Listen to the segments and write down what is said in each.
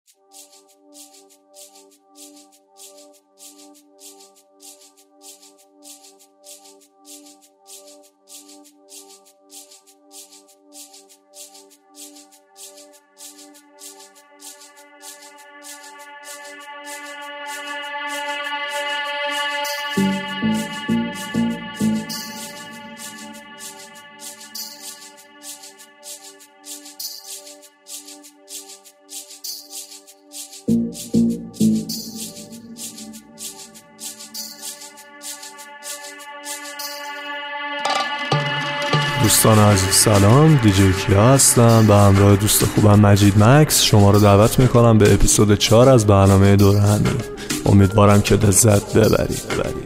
دوستان عزیز سلام، دیجی کیا هستم. به همراه دوست خوبم مجید مکس شما رو دعوت میکنم به اپیزود 4 از برنامه دور همی. امیدوارم که لذت ببرید.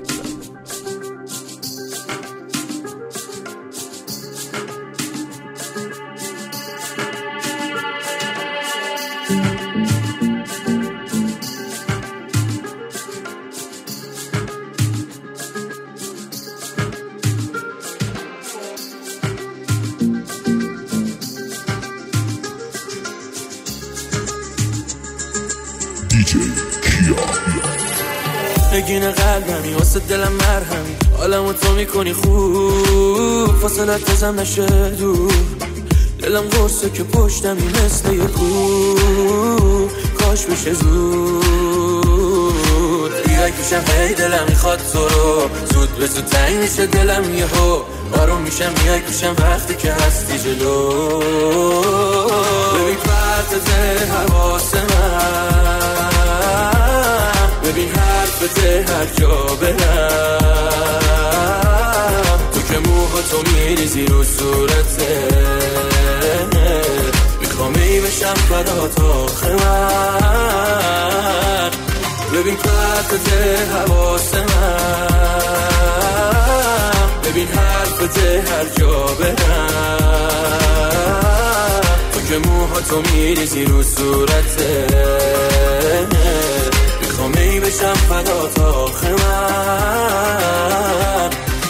نگین قلبمی واسه دلم مرهمی، حالمو تو میکنی خوب، فاصلت بزن نشه دور، دلم قرصه که پشتمی مثل یه کوه، کاش بشه زود بیرک میشم، هی دلم میخواد تو رو، زود به زود تنگ میشه دلم یهو، آروم میشم میای پیشم وقتی که هستی جلو، ببین پرتت حواس من، ببین حرفته هر جا برم، تو که موها تو میریزی رو صورته، میخوام ای بشم فدات آخه من، ببین پرتته حواس من، ببین حرفته هر جا برم، تو که موها تو میریزی رو صورته، میخوام ای بشم فدات آخه من.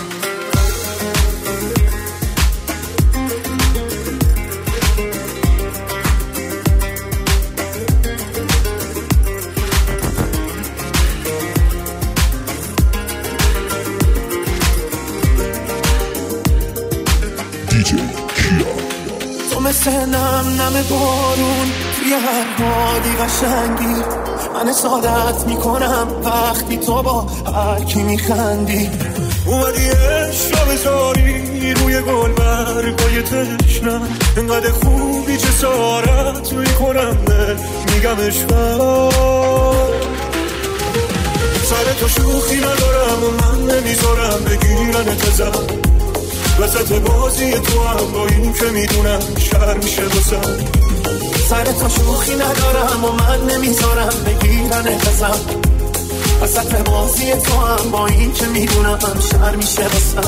تو مثل نم بارون توی هر حالی قشنگی، من سعادت میکنم وقتی تو با هر کی میخندی، اومدی عشق بذاری روی گل برگای تشنم، انقدر خوبی جسارت میکنم میگم عشقم، سر تو شوخی ندارم و من نمیذارم بگیرن اتزم، وسط بازی تو هم با این که میدونم شهر میشه بسم، سر تو شوخی ندارم و من نمیذارم بگیرن اتزم، وسط بازی تو هم با این که میدونم شهر میشه بسم.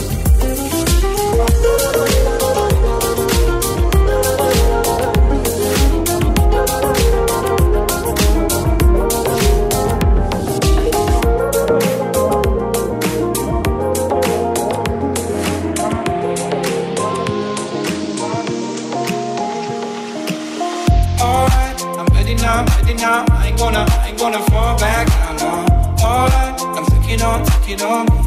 I ain't gonna fall back now, no. All that, I'm taking on me,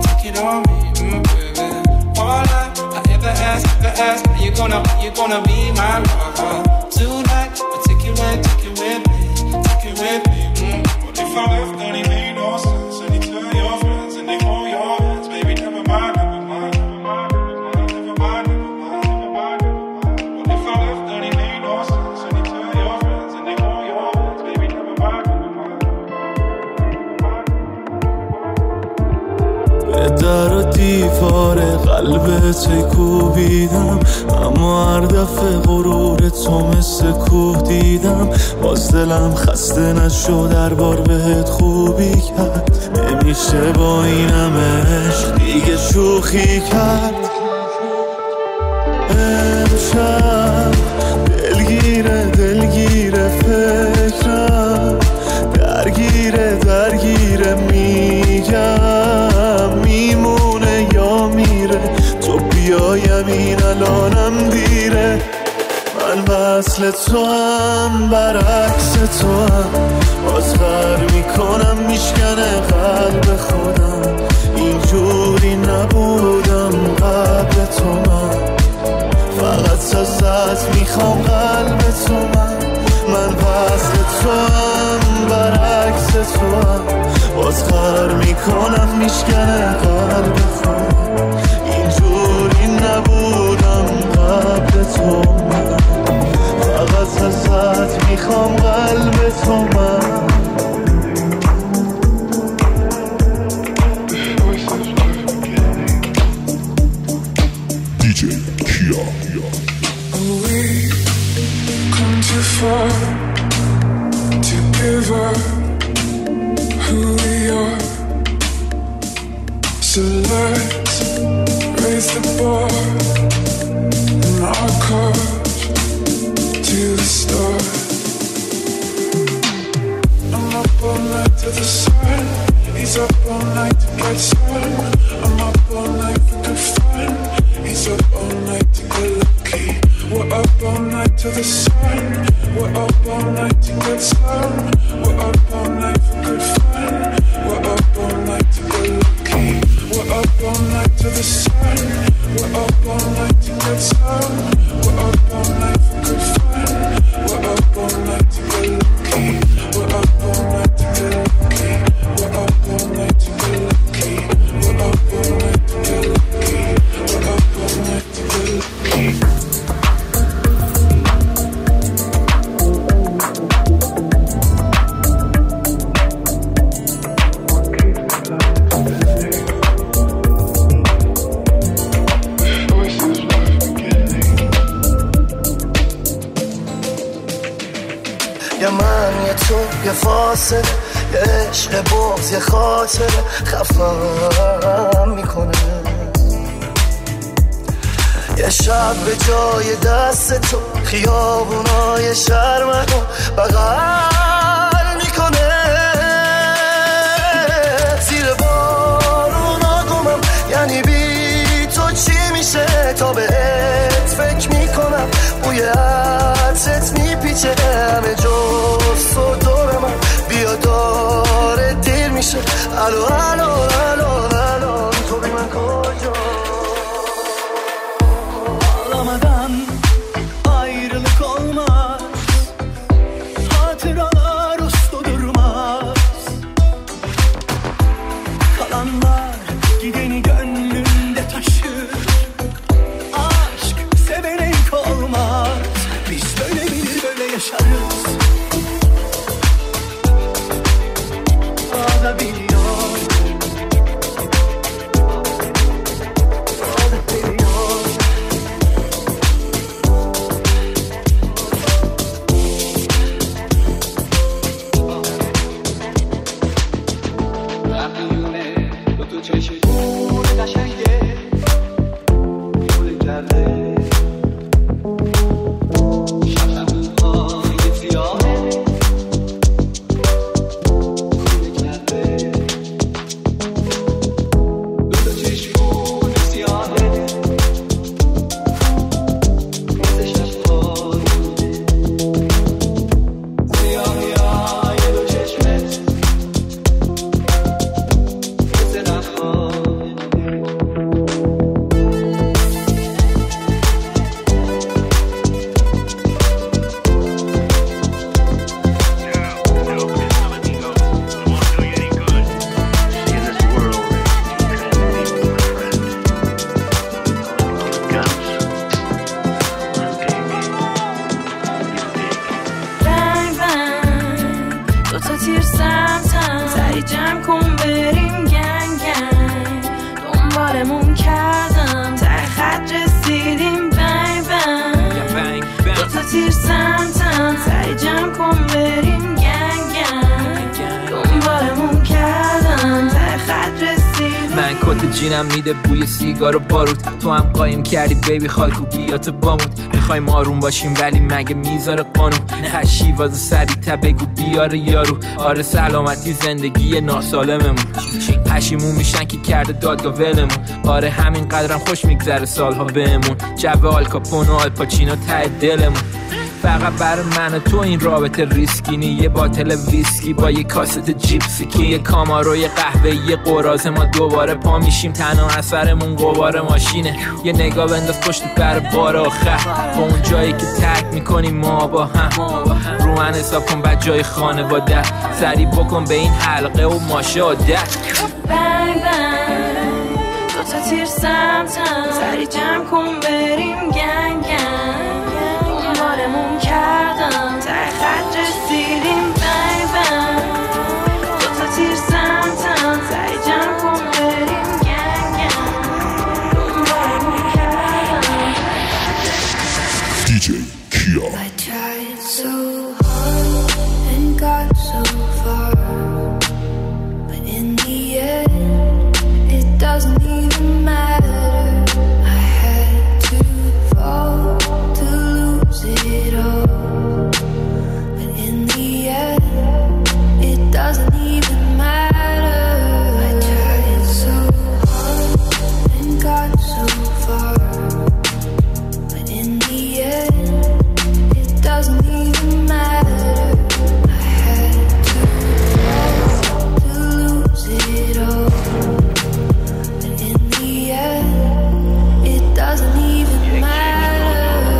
baby. All that I ever ask, are you gonna be my lover tonight? But take it with me. What if I left and it made no sense? And you tell your friends and they hold your hands, baby, never mind. What if I left and it made no sense? And you tell your friends and they hold your hands, baby, never mind. به در و دیوار قلبت کوبیدم، اما هر دفعه غرور تو مثل کوه دیدم، باز دلم خسته نشد هر بار بهت خوبی کرد، نمیشه با این همه عشق دیگه شوخی کرد. امشب دلگیره فکرم، درگیره میگم میمونه یا میره، تو بیایم این الانم دیره، من وصل مثل تو هم برعکس تو هم باز غر میکنم میشکنه قلب خودم اینجوری نبودم قبل تو من فقط ازت میخوام قلب تو من وصل تو هم برعکس تو هم باز غر میکنم میشکنه قلب خودم اینجوری نبودم قبل تو من فقط ازت میخوام قلب تو من Too far to give up who we are. So let's raise the bar in our cars to the stars. I'm up all night to the sun. He's up all night to get sun. I'm up all night for good fun. He's up all night to get lucky. We're up all night to the sun. We're up all night to get some. We're up all night for good fun. We're up all night to get lucky. We're up all night to the sun. We're up all night to get some. We're up all night for good fun. We're up all night to get lucky. We're up all night to get lucky. We're up all night to get lucky. We're up all night to get lucky. We're up all night to get lucky. یه من یه تو یه فاصله یه عشق بغض یه خاطره خفم میکنه یه شب به جای دست تو خیابونای شهر منو بغل میکنه زیر بارونا گمم یعنی بی تو چی میشه تا بهت فکر میکنم بوی عطرت میپیچه همه جز تو دور من بیا داره دیر میشه الو الو الو الو تو بی من کجا ağlamadan ayrılık olmaz hatıralar uslu durmaz kalanlar gideni gönlünde taşır aşk sevene yük olmaz biz böyle bilir böyle yaşarız o da biliyor جینم میده بوی سیگار و باروت تو هم قایم کردی بیبی خاکوکیات بامود میخوایم آروم باشیم ولی مگه میذاره قانون هشی واسه سریع‌تر بگو بیاره یارو آره سلامتی زندگی ناسالممون پشیمون میشن که کرده دادگاه ولمون آره همین قدرم خوش میگذره سالها بهمون جو آل کاپون و آل پاچینو ته دلمون فقط برای من و تو این رابطه ریسکی نی. یه باتل ویسکی با یه کاست جیپسی که یه کاماروی قهوه یه قراضه ما دوباره پا میشیم تنها اثرمون قبار ماشینه. یه نگاه بنداز پشت پر بار آخر با اون جایی که ترک میکنیم ما با هم. رو من حساب کن بعد جای خانواده سریع بکن به این حلقه و ماشاءالله. بنگ بنگ دو تا تیر سمتم سریع جمع کن بریم گنگ گنگ بارمون کردم ته خط رسیدیم. بنگ بنگ دو تا تیر سمتم سریع جمع کن بریم گنگ گنگ بارمون کردم. DJ Kia. I tried so hard and got so far, but in the end it doesn't even matter. I had to fall to lose it all, but in the end it doesn't even matter. I tried so hard and got so far, but in the end it doesn't even matter. I had to fall to lose it all, but in the end it doesn't even matter.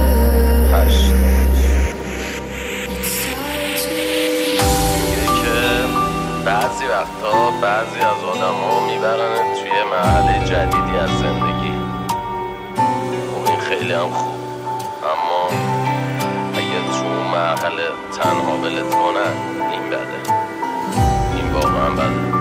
که بعضی وقتا بعضی از آدم ها میبرن توی مرحله جدیدی از زندگی. خب این خیلی هم خوب، اما اگه تو مرحله تنها ولت کنن این بده، این واقعا بده.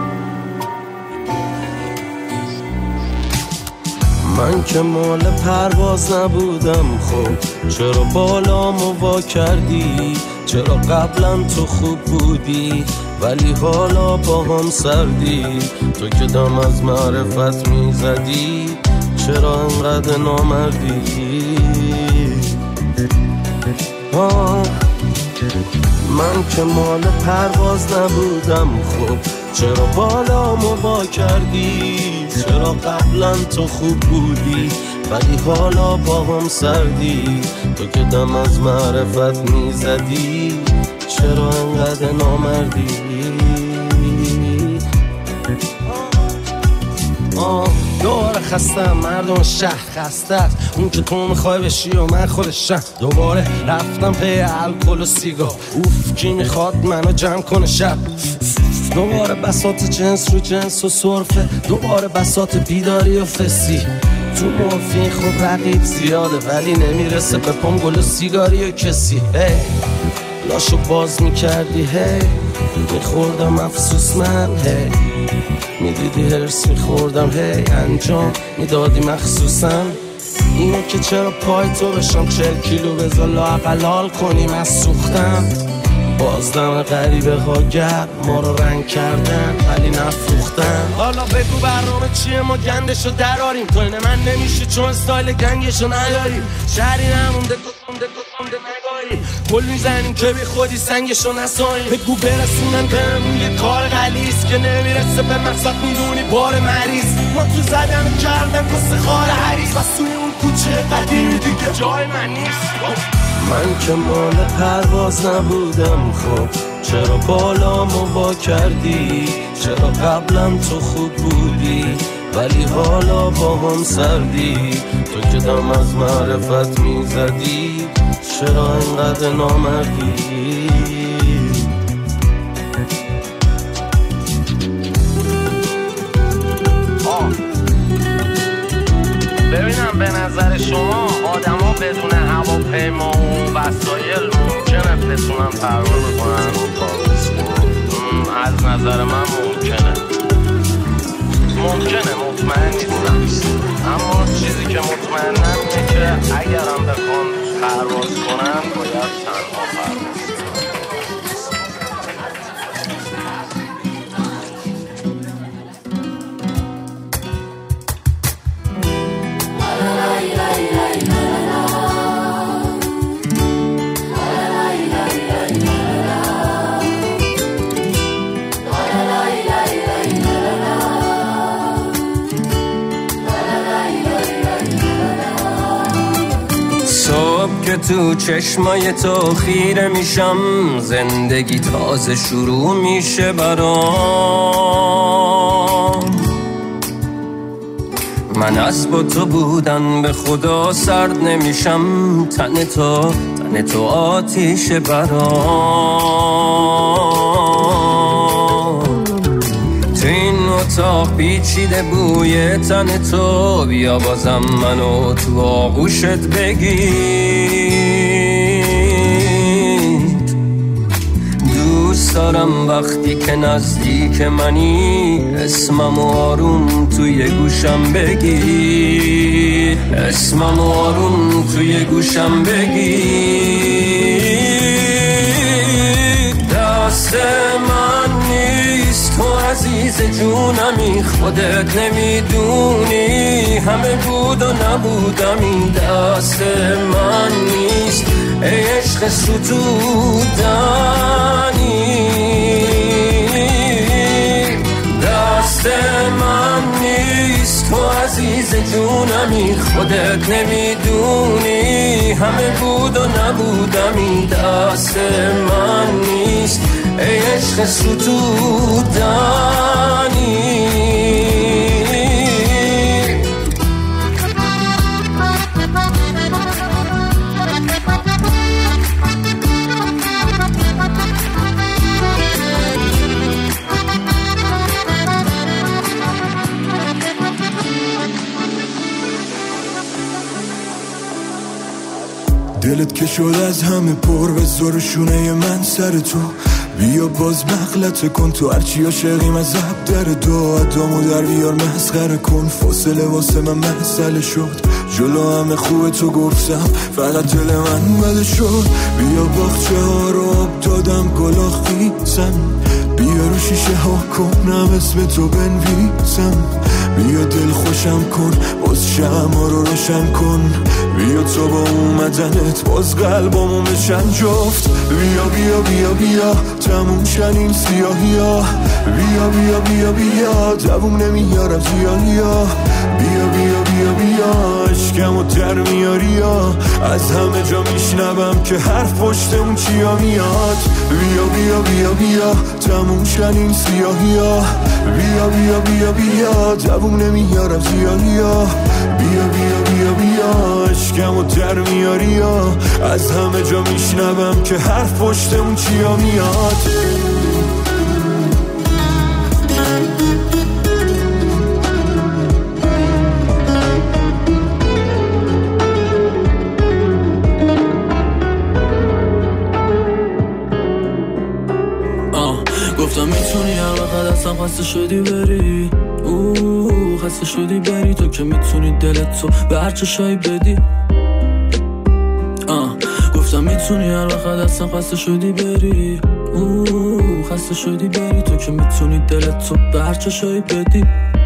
من که مال پرواز نبودم، خب چرا بالامو وا کردی؟ چرا قبلا تو خوب بودی ولی حالا با هم سردی؟ تو که دم از معرفت میزدی چرا انقدر نامردی؟ من که مال پرواز نبودم، خب چرا بالامو وا کردی؟ چرا قبلا تو خوب بودی ولی حالا با هم سردی؟ تو که دم از معرفت میزدی چرا انقدر نامردی؟ دوباره خستم، مردم شهر خسته است. اون که تو میخوای بشی و من خودشم. دوباره رفتم پی الکل و سیگار، اوف کی میخواد منو جمع کنه شب. دوباره بساط جنس رو جنس و سرفه، دوباره بساط بیداری و فسی. تو مورفین خب رقیب زیاده ولی نمیرسه به پام گل و سیگاری و کسی. لاشو باز میکردی هی میخوردم افسوس من، هی میدیدی هرس میخوردم، هی انجام میدادی مخصوصا. اینه که چرا پای تو بشم 40 کیلو بذار لااقل حال کنیم از سوختم. بازدم غریبه ها گرد ما رو رنگ کردن ولی نفروختن. حالا بگو برنامه چیه ما گندشو دراریم؟ تو اینه من نمیشه چون استایل گنگشو نداریم. شهری نمونده گفته نگاری پل میزنیم که بی خودی سنگشو نساییم. بگو برسونن بهم یه کار غلیظ که نمیرسه به مقصد میدونی بار مریض. ما تو زدن کردن کسه خار حریص و سوی اون کوچه قدیمی دیگه جای من نیست. من که مال پرواز نبودم، خب چرا بالامو وا کردی؟ چرا قبلا تو خوب بودی ولی حالا با هم سردی؟ تو که دم از معرفت میزدی چرا اینقدر نامردی؟ ببینم به نظر شما آدم ها بدون هواپیما و وسایل ممکنه بتونن پرواز کنن؟ از نظر من ممکنه مطمئن نیستم، اما چیزی که مطمئنم اینه که اگرم بخوان پرواز کنن باید تنها پرواز کنن. که تو چشمای تو خیره میشم، زندگی تازه شروع میشه برام. من از با تو بودن به خدا سرد نمیشم، تن تو آتیشه برام. تو این اتاق پیچیده بوی تن تو، بیا بازم منو تو آغوشت بگیر. دوست دارم وقتی که نزدیک منی، اسمم آروم توی گوشم بگی، اسمم آروم توی گوشم بگی. دست من نیست تو عزیز جونمی، خودت نمیدونی همه بود و نبودمی. دست من نیست ای عشق ستودنی، دست من نیست تو عزیز جونمی، خودت نمیدونی همه بود و نبودمی. دست من نیست ای عشق ستودنی. دلت که شد از همه پر به زور شونه من سر تو، بیا باز مغلطه کن تو هرچی عاشقیم از عب در دو. ادامو در بیار مسخره کن، فاصله واسه من مسئله شد. جلو همه خوب تو گفتم فقط دل من بده شد. بیا باغچه ها رو آب دادم گلا خیزم، بیا رو شیشه ها کنم اسم تو بنویسم. بیا دل خوشم کن باز شمع رو روشن کن، بیا تو با اومدنت باز قلبامو بشن جفت. بیا بیا بیا بیا تموم شن این سیاهی ها، بیا بیا بیا بیا دووم نمیارم زیاهی ها. بیا بیا بیا بیا عشقمو در میاری ها، از همه جا میشنوم که حرف پشت اون چیا میاد. بیا بیا بیا بیا تموم شن این سیاهی ها، بیا بیا بیا بیا دووم نمیارم زیاهی ها. بیا بیا بیا بیا عشقمو در میاری ها، از همه جا میشنوم که حرف پشت اون چیا میاد. گفتم میتونی هر وقت هستم خسته شدی بری، خسته شدی بری، تو که میتونی دلت تو به هر چشایی بدی. گفتم میتونی هر وقت هستم خسته شدی بری، خسته شدی بری، تو که میتونی دلت تو به هر چشایی بدی.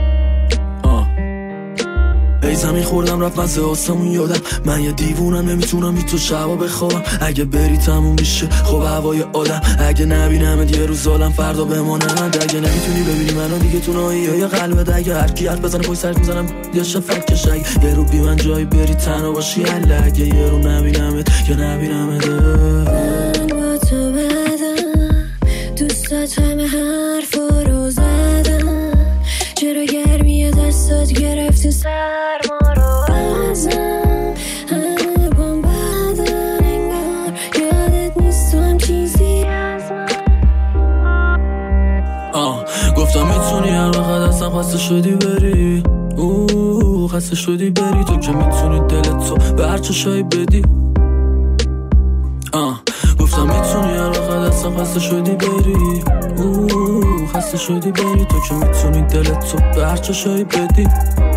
ای زمین خوردم رفت مزه آسمون یادم، من یه دیوونم نمیتونم بی تو شبا بخوابم. اگه بری تموم میشه خب هوای آدم، اگه نبینمت یه روز عالم فردا بمانم. اگه نمیتونی ببینی منو دیگه تو نایی یا قلبت، اگه هر کی حرف بزنه پشت سرت میزنم یا شفکش. اگه یه رو بی من جایی بری تنها باشی هله، اگه یه رو نبینمت یا نبینمت. من با تو بدم دوستات همه حرفا رو زدم، چرا گرمی دستات گرفتی سرما رو ازم. همه بام بدن انگار یادت نیست تو هم چیزی از من. گفتم میتونی هر وقت هستم خسته شدی بری، خسته شدی بری، تو که میتونی دلت تو به هر چشایی بدی. گفتم میتونی هر وقت هستم خسته شدی بری، خسته شدی بری، تو که میتونی دلت تو به هر چشایی بدی.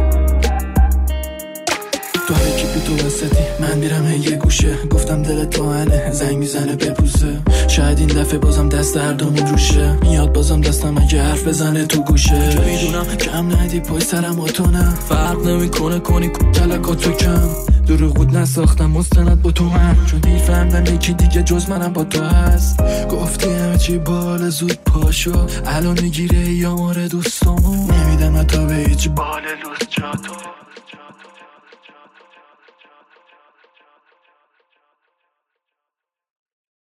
تو هر کی بی تو وسطی من میرم یه گوشه، گفتم دلت تو هنه زنگ میزنه بپوسه. شاید این دفعه بازم دست دردمون روشه، میاد بازم دستم اگه حرف بزنه تو گوشه. که میدونم کم ندی پای سرم با تو نه، فرق نمیکنه کنی کلکاتو کم. دروغ نساختم مستند با تو من، چون دیر فهمدم یکی دیگه جز منم با تو هست. گفتی همه چی بال زود پاشو، الان میگیره یا ماره دوستامو، نمیدم تا به هیچ بال لوس جا تو.